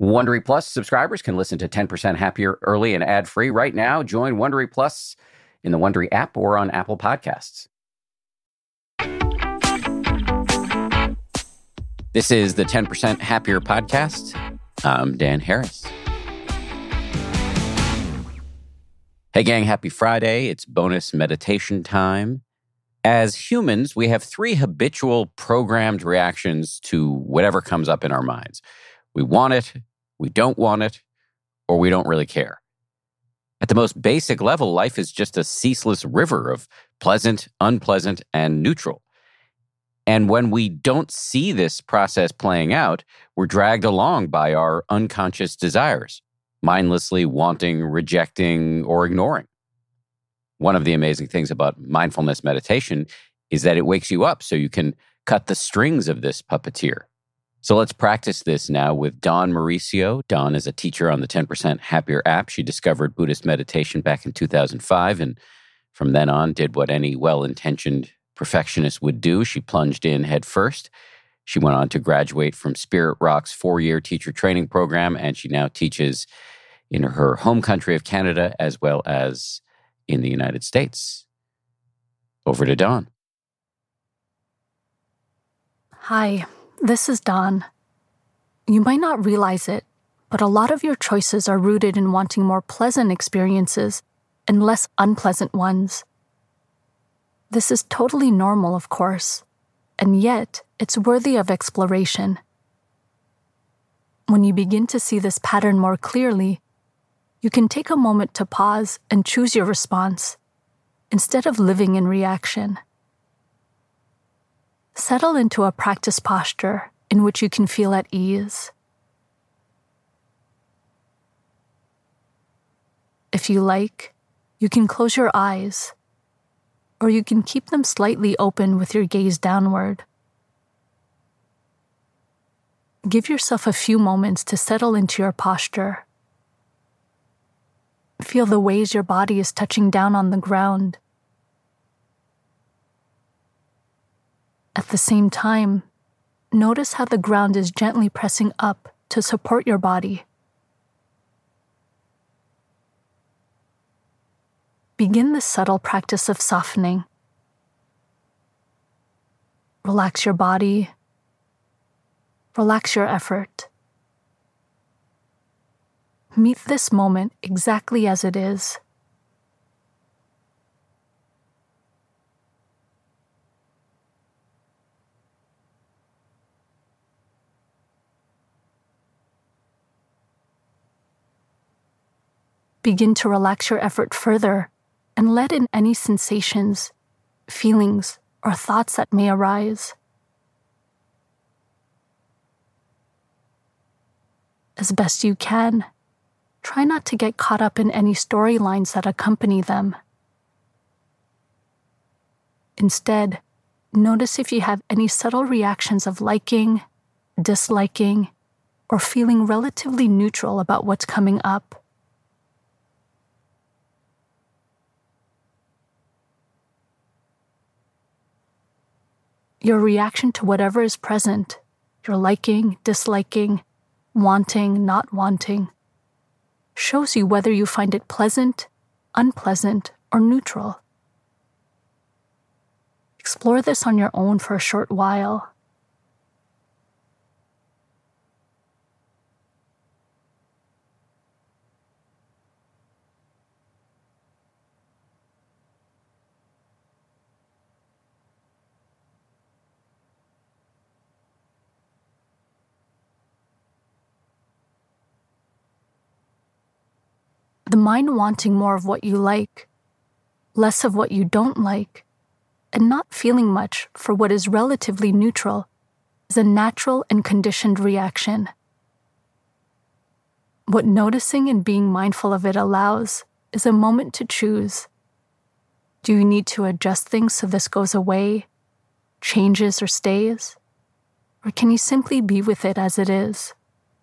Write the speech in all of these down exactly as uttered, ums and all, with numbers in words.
Wondery Plus subscribers can listen to ten percent Happier early and ad-free right now. Join Wondery Plus in the Wondery app or on Apple Podcasts. This is the ten percent Happier podcast. I'm Dan Harris. Hey gang, happy Friday. It's bonus meditation time. As humans, we have three habitual programmed reactions to whatever comes up in our minds. We want it, we don't want it, or we don't really care. At the most basic level, life is just a ceaseless river of pleasant, unpleasant, and neutral. And when we don't see this process playing out, we're dragged along by our unconscious desires, mindlessly wanting, rejecting, or ignoring. One of the amazing things about mindfulness meditation is that it wakes you up so you can cut the strings of this puppeteer. So let's practice this now with Dawn Mauricio. Dawn is a teacher on the ten percent Happier app. She discovered Buddhist meditation back in two thousand five, and from then on did what any well-intentioned perfectionist would do. She plunged in head first. She went on to graduate from Spirit Rock's four-year teacher training program, and she now teaches in her home country of Canada as well as in the United States. Over to Dawn. Hi. This is Dawn. You might not realize it, but a lot of your choices are rooted in wanting more pleasant experiences and less unpleasant ones. This is totally normal, of course, and yet it's worthy of exploration. When you begin to see this pattern more clearly, you can take a moment to pause and choose your response, instead of living in reaction. Settle into a practice posture in which you can feel at ease. If you like, you can close your eyes, or you can keep them slightly open with your gaze downward. Give yourself a few moments to settle into your posture. Feel the ways your body is touching down on the ground. At the same time, notice how the ground is gently pressing up to support your body. Begin this subtle practice of softening. Relax your body. Relax your effort. Meet this moment exactly as it is. Begin to relax your effort further and let in any sensations, feelings, or thoughts that may arise. As best you can, try not to get caught up in any storylines that accompany them. Instead, notice if you have any subtle reactions of liking, disliking, or feeling relatively neutral about what's coming up. Your reaction to whatever is present, your liking, disliking, wanting, not wanting, shows you whether you find it pleasant, unpleasant, or neutral. Explore this on your own for a short while. The mind wanting more of what you like, less of what you don't like, and not feeling much for what is relatively neutral is a natural and conditioned reaction. What noticing and being mindful of it allows is a moment to choose. Do you need to adjust things so this goes away, changes, or stays? Or can you simply be with it as it is?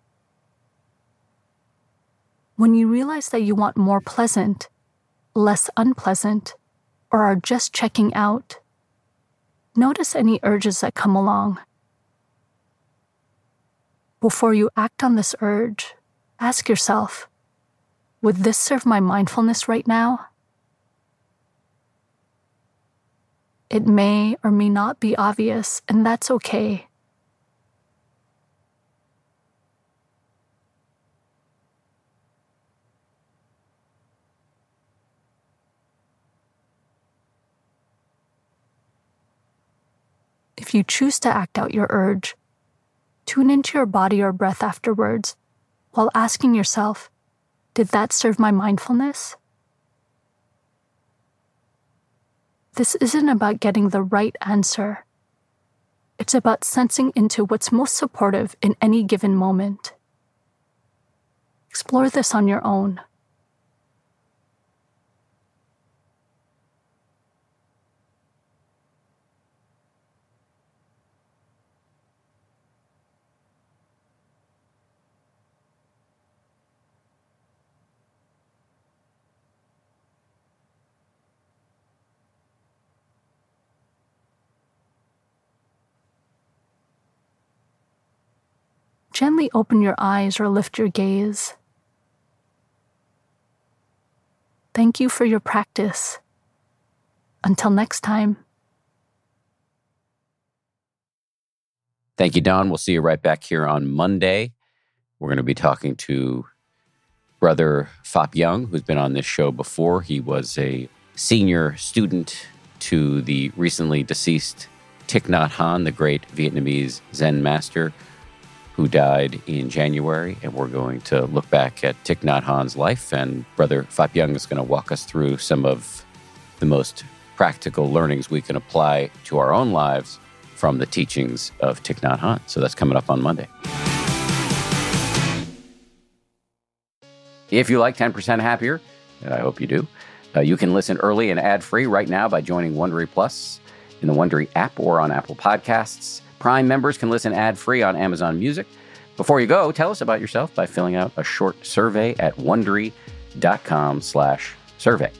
When you realize that you want more pleasant, less unpleasant, or are just checking out, notice any urges that come along. Before you act on this urge, ask yourself, would this serve my mindfulness right now? It may or may not be obvious, and that's okay. If you choose to act out your urge, tune into your body or breath afterwards while asking yourself, did that serve my mindfulness? This isn't about getting the right answer. It's about sensing into what's most supportive in any given moment. Explore this on your own. Gently open your eyes or lift your gaze. Thank you for your practice. Until next time. Thank you, Dawn. We'll see you right back here on Monday. We're going to be talking to Brother Phap Dung, who's been on this show before. He was a senior student to the recently deceased Thich Nhat Hanh, the great Vietnamese Zen master, who died in January, and we're going to look back at Thich Nhat Hanh's life, and Brother Phap Dung is going to walk us through some of the most practical learnings we can apply to our own lives from the teachings of Thich Nhat Hanh. So that's coming up on Monday. If you like ten percent Happier, and I hope you do, uh, you can listen early and ad-free right now by joining Wondery Plus in the Wondery app or on Apple Podcasts. Prime members can listen ad-free on Amazon Music. Before you go, tell us about yourself by filling out a short survey at Wondery.com slash survey.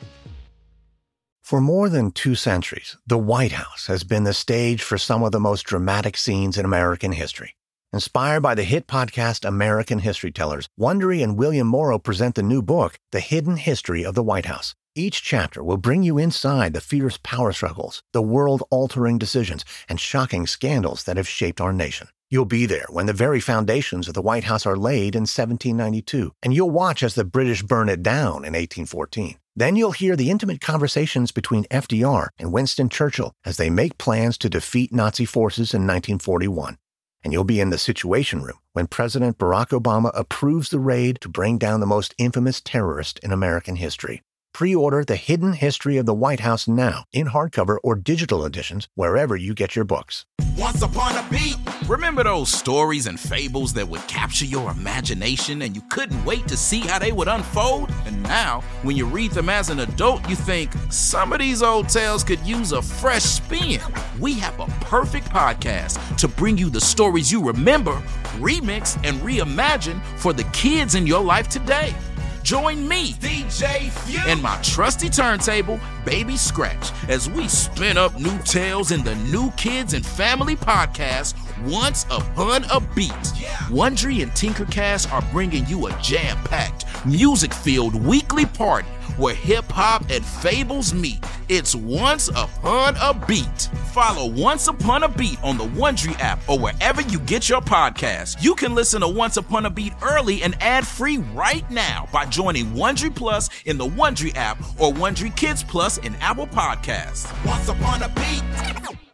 For more than two centuries, the White House has been the stage for some of the most dramatic scenes in American history. Inspired by the hit podcast American History Tellers, Wondery and William Morrow present the new book, The Hidden History of the White House. Each chapter will bring you inside the fierce power struggles, the world-altering decisions, and shocking scandals that have shaped our nation. You'll be there when the very foundations of the White House are laid in seventeen ninety-two, and you'll watch as the British burn it down in eighteen fourteen. Then you'll hear the intimate conversations between F D R and Winston Churchill as they make plans to defeat Nazi forces in nineteen forty-one. And you'll be in the Situation Room when President Barack Obama approves the raid to bring down the most infamous terrorist in American history. Pre-order The Hidden History of the White House now in hardcover or digital editions wherever you get your books. Once upon a beat. Remember those stories and fables that would capture your imagination and you couldn't wait to see how they would unfold? And now, when you read them as an adult, you think, some of these old tales could use a fresh spin. We have a perfect podcast to bring you the stories you remember, remix, and reimagine for the kids in your life today. Join me, D J Few, and my trusty turntable, Baby Scratch, as we spin up new tales in the New Kids and Family podcast, Once Upon a Beat. Yeah. Wondery and Tinkercast are bringing you a jam-packed, music-filled weekly party where hip-hop and fables meet. It's Once Upon a Beat. Follow Once Upon a Beat on the Wondery app or wherever you get your podcasts. You can listen to Once Upon a Beat early and ad-free right now by joining Wondery Plus in the Wondery app or Wondery Kids Plus in Apple Podcasts. Once Upon a Beat.